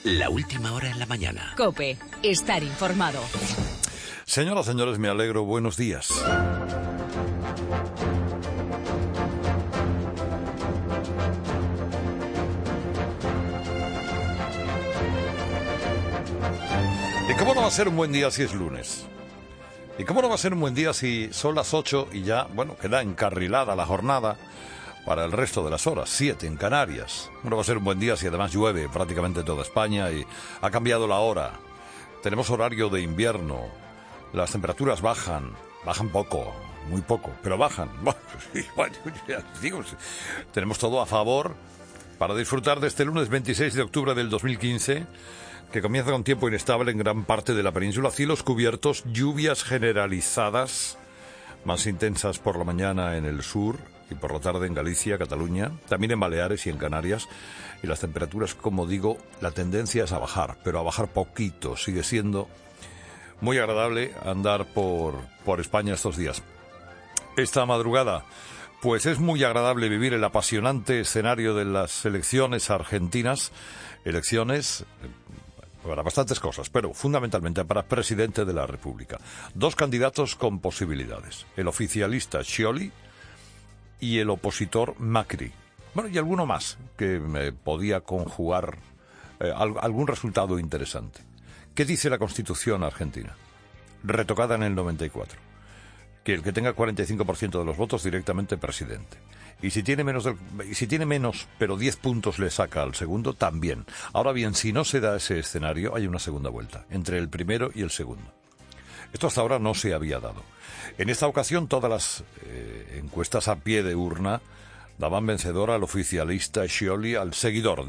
La última hora en la mañana. COPE. Estar informado. Señoras, señores, me alegro. Buenos días. ¿Y cómo no va a ser un buen día si es lunes? ¿Y cómo no va a ser un buen día si son las 8 y ya, queda encarrilada la jornada para el resto de las horas, 7 en Canarias? ¿Cómo no va a ser un buen día si además llueve prácticamente toda España y ha cambiado la hora? Tenemos horario de invierno, las temperaturas bajan poco, muy poco, pero bajan. Bueno, ya digo, tenemos todo a favor para disfrutar de este lunes 26 de octubre del 2015, que comienza con tiempo inestable en gran parte de la península, cielos cubiertos, lluvias generalizadas, más intensas por la mañana en el sur y por la tarde en Galicia, Cataluña, también en Baleares y en Canarias. Y las temperaturas, como digo, la tendencia es a bajar, pero a bajar poquito. Sigue siendo muy agradable andar por España estos días. Esta madrugada, pues es muy agradable vivir el apasionante escenario de las elecciones argentinas. Elecciones para bastantes cosas, pero fundamentalmente para presidente de la República. Dos candidatos con posibilidades: el oficialista Scioli y el opositor Macri. Y alguno más que podía conjugar algún resultado interesante. ¿Qué dice la Constitución argentina? Retocada en el 94. Que el que tenga 45% de los votos directamente presidente. Y si tiene menos, pero 10 puntos le saca al segundo, también. Ahora bien, si no se da ese escenario, hay una segunda vuelta, entre el primero y el segundo. Esto hasta ahora no se había dado. En esta ocasión, todas las encuestas a pie de urna daban vencedor al oficialista Scioli, al seguidor,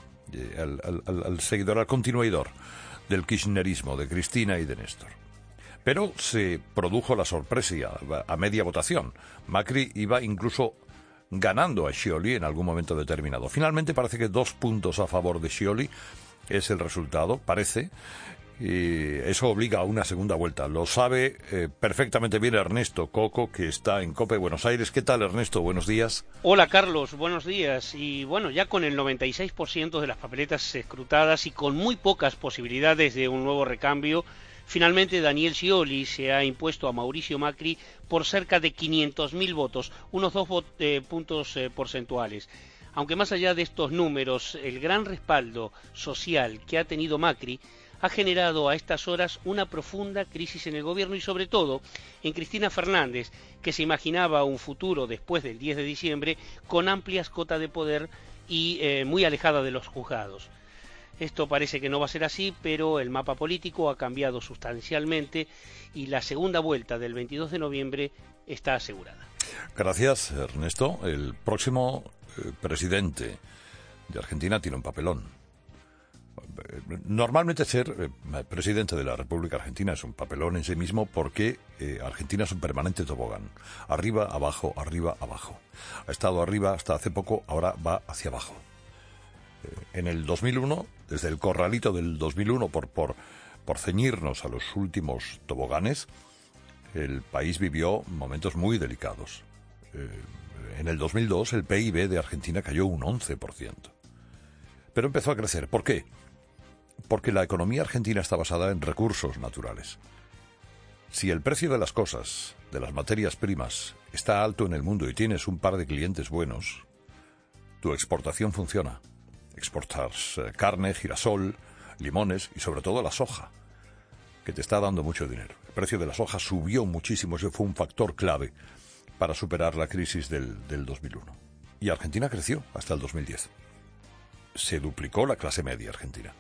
al continuador del kirchnerismo, de Cristina y de Néstor. Pero se produjo la sorpresa a media votación. Macri iba incluso ganando a Scioli en algún momento determinado. Finalmente parece que 2 puntos a favor de Scioli es el resultado, parece, y eso obliga a una segunda vuelta. Lo sabe perfectamente bien Ernesto Coco, que está en COPE Buenos Aires. ¿Qué tal, Ernesto? Buenos días. Hola, Carlos. Buenos días. Y ya con el 96% de las papeletas escrutadas y con muy pocas posibilidades de un nuevo recambio, finalmente Daniel Scioli se ha impuesto a Mauricio Macri por cerca de 500.000 votos, unos 2 puntos porcentuales. Aunque más allá de estos números, el gran respaldo social que ha tenido Macri ha generado a estas horas una profunda crisis en el gobierno y sobre todo en Cristina Fernández, que se imaginaba un futuro después del 10 de diciembre con amplias cotas de poder y muy alejada de los juzgados. Esto parece que no va a ser así, pero el mapa político ha cambiado sustancialmente y la segunda vuelta del 22 de noviembre está asegurada. Gracias, Ernesto. El próximo presidente de Argentina tiene un papelón. Normalmente ser presidente de la República Argentina es un papelón en sí mismo porque Argentina es un permanente tobogán. Arriba, abajo, arriba, abajo. Ha estado arriba hasta hace poco, ahora va hacia abajo. En el 2001, desde el corralito del 2001, por ceñirnos a los últimos toboganes, el país vivió momentos muy delicados. En el 2002 el PIB de Argentina cayó un 11%. Pero empezó a crecer. ¿Por qué? Porque la economía argentina está basada en recursos naturales. Si el precio de las cosas, de las materias primas, está alto en el mundo y tienes un par de clientes buenos, tu exportación funciona. Exportas carne, girasol, limones y sobre todo la soja, que te está dando mucho dinero. El precio de la soja subió muchísimo, ese fue un factor clave para superar la crisis del 2001. Y Argentina creció hasta el 2010. Se duplicó la clase media argentina.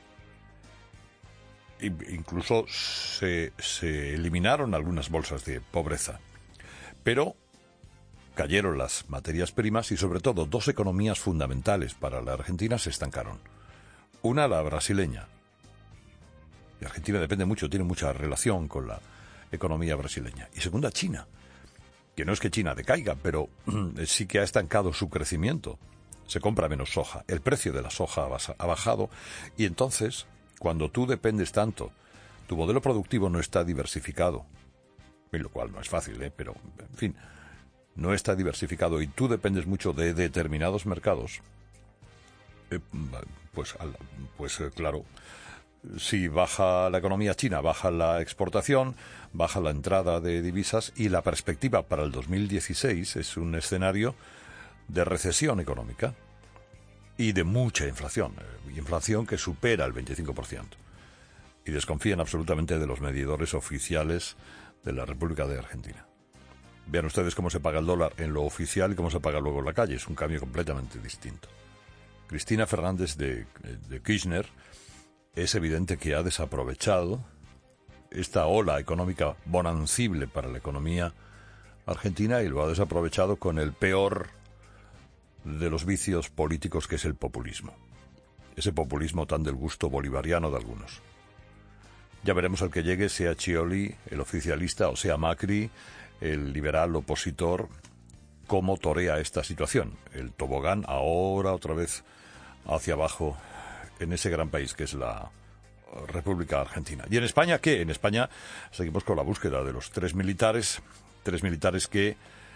Incluso se eliminaron algunas bolsas de pobreza. Pero cayeron las materias primas y sobre todo 2 economías fundamentales para la Argentina se estancaron. Una, la brasileña. Y Argentina depende mucho, tiene mucha relación con la economía brasileña. Y segunda, China. Que no es que China decaiga, pero sí que ha estancado su crecimiento. Se compra menos soja. El precio de la soja ha bajado. Y entonces, cuando tú dependes tanto, tu modelo productivo no está diversificado. Y lo cual no es fácil, pero, en fin, no está diversificado y tú dependes mucho de determinados mercados. Claro, si baja la economía china, baja la exportación, baja la entrada de divisas y la perspectiva para el 2016 es un escenario de recesión económica y de mucha inflación, inflación que supera el 25%. Y desconfían absolutamente de los medidores oficiales de la República de Argentina. Vean ustedes cómo se paga el dólar en lo oficial y cómo se paga luego en la calle. Es un cambio completamente distinto. Cristina Fernández de Kirchner es evidente que ha desaprovechado esta ola económica bonancible para la economía argentina y lo ha desaprovechado con el peor de los vicios políticos, que es el populismo. Ese populismo tan del gusto bolivariano de algunos. Ya veremos al que llegue, sea Scioli, el oficialista, o sea Macri, el liberal opositor, cómo torea esta situación. El tobogán ahora otra vez hacia abajo en ese gran país que es la República Argentina. ¿Y en España qué? En España seguimos con la búsqueda de los tres militares que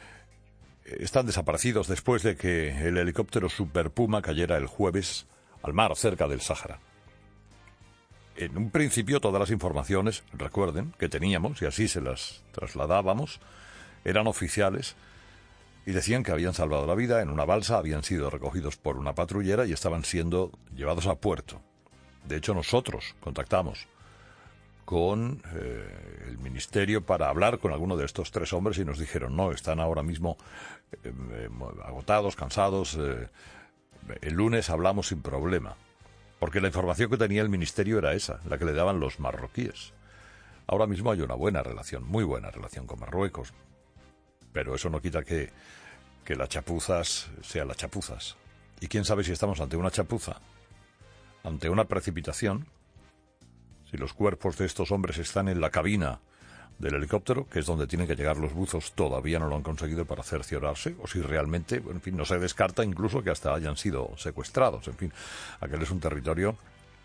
están desaparecidos después de que el helicóptero Super Puma cayera el jueves al mar cerca del Sáhara. En un principio todas las informaciones, recuerden, que teníamos, y así se las trasladábamos, eran oficiales y decían que habían salvado la vida en una balsa, habían sido recogidos por una patrullera y estaban siendo llevados a puerto. De hecho, nosotros contactamos con el ministerio para hablar con alguno de estos tres hombres y nos dijeron, no, están ahora mismo agotados, cansados, el lunes hablamos sin problema. Porque la información que tenía el ministerio era esa, la que le daban los marroquíes. Ahora mismo hay una buena relación, muy buena relación con Marruecos. Pero eso no quita que las chapuzas sean las chapuzas. Y quién sabe si estamos ante una chapuza, ante una precipitación, si los cuerpos de estos hombres están en la cabina del helicóptero, que es donde tienen que llegar los buzos, todavía no lo han conseguido para cerciorarse, o si realmente, en fin, no se descarta incluso que hasta hayan sido secuestrados. En fin, aquel es un territorio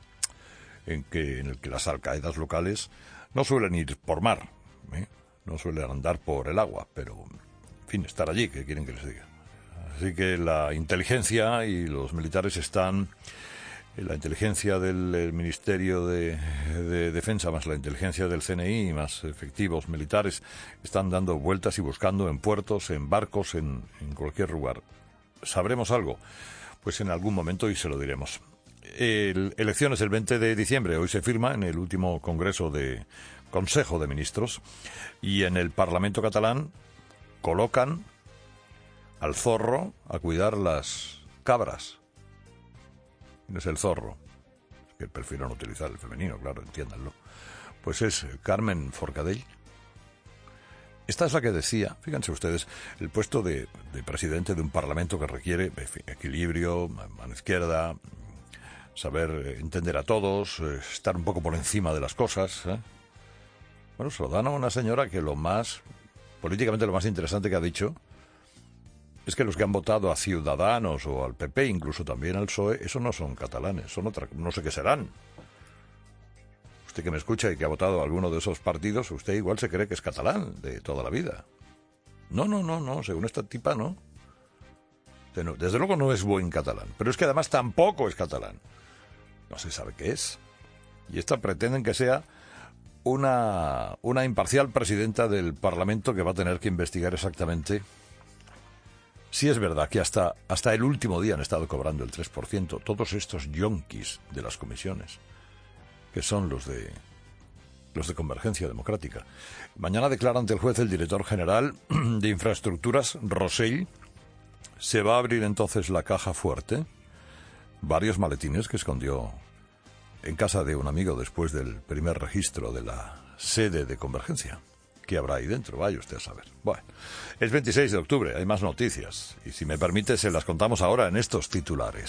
en el que las alcaedas locales no suelen ir por mar, no suelen andar por el agua, pero, en fin, estar allí, ¿qué quieren que les diga? Así que la inteligencia y los militares están... La inteligencia del Ministerio de Defensa más la inteligencia del CNI más efectivos militares están dando vueltas y buscando en puertos, en barcos, en cualquier lugar. ¿Sabremos algo? Pues en algún momento y se lo diremos. Elecciones el 20 de diciembre. Hoy se firma en el último Consejo de Ministros y en el Parlamento catalán colocan al zorro a cuidar las cabras. No es el zorro, es que prefiero no utilizar el femenino, claro, entiéndanlo. Pues es Carmen Forcadell. Esta es la que decía, fíjense ustedes, el puesto de presidente de un parlamento que requiere equilibrio, mano izquierda, saber entender a todos, estar un poco por encima de las cosas. Bueno, se lo dan a una señora que políticamente lo más interesante que ha dicho es que los que han votado a Ciudadanos o al PP, incluso también al PSOE, eso no son catalanes, son no sé qué serán. Usted que me escucha y que ha votado a alguno de esos partidos, usted igual se cree que es catalán de toda la vida. No, según esta tipa no. Desde luego no es buen catalán, pero es que además tampoco es catalán. No se sabe qué es. Y esta pretenden que sea una imparcial presidenta del Parlamento que va a tener que investigar exactamente si es verdad que hasta el último día han estado cobrando el 3%, todos estos yonkis de las comisiones, que son los de Convergencia Democrática. Mañana declara ante el juez el director general de Infraestructuras, Rosell. Se va a abrir entonces la caja fuerte, varios maletines que escondió en casa de un amigo después del primer registro de la sede de Convergencia. ¿Qué habrá ahí dentro? Vaya usted a saber. Bueno, es 26 de octubre, hay más noticias. Y si me permite, se las contamos ahora en estos titulares.